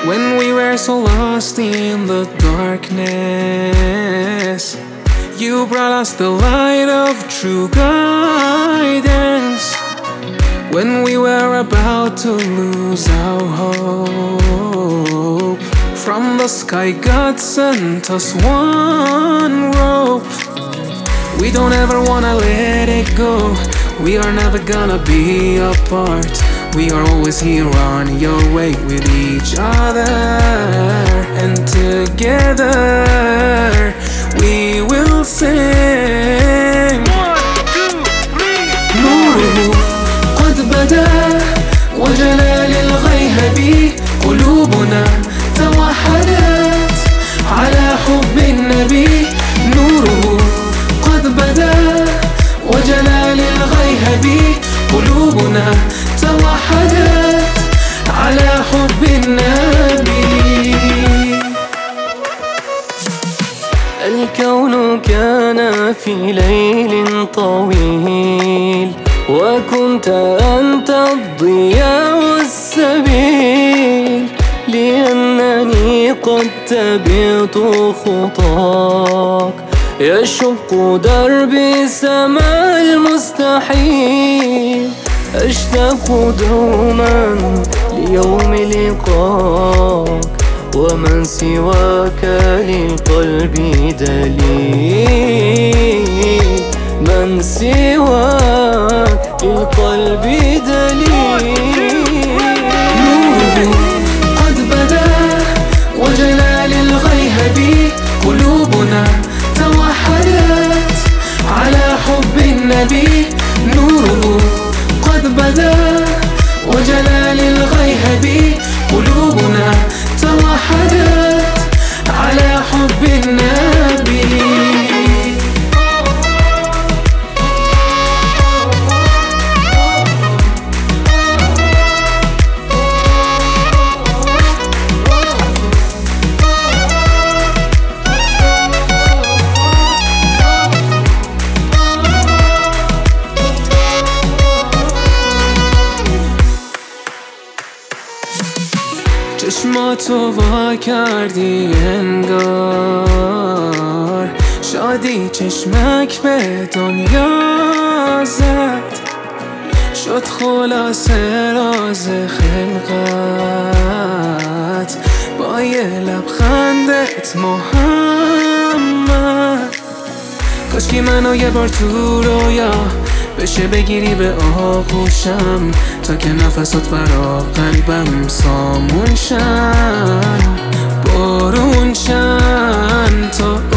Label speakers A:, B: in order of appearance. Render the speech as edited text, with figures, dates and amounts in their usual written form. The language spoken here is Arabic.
A: When we were so lost in the darkness, you brought us the light of true guidance. When we were about to lose our hope, from the sky God sent us one rope. We don't ever wanna let it go. We are never gonna be apart. We are always here on your way with each other, and together we will sing. 1, 2, 3 نوره قد بدا وجلال الغيهب قلوبنا توحدت على حب النبي. نوره قد بدا وجلال الغيهب قلوبنا توحدت على حب النبي.
B: الكون كان في ليل طويل، وكنت أنت الضياء والسبيل، لأنني قد تبعت خطاك يشق دربي سماء المستحيل. أشتاق دوما ليوم لقاك، ومن سواك للقلب دليل. من سواك للقلب دليل.
A: نوره قد بدا وجلال الغيهب قلوبنا توحدت على حب النبي. نوره قد بدا وجلال الغيهب قلوبنا توحدت على حب النبي. چشماتو وا کردی انگار، شادی چشمک به دنیا زد. شد خلاصه راز خلقت با یه لبخندت محمد. کاشکی منو یه بار تو رویا بشه بگیری به آغوشم، تا که نفسات برا قلبم سامون شن، بارون شن تا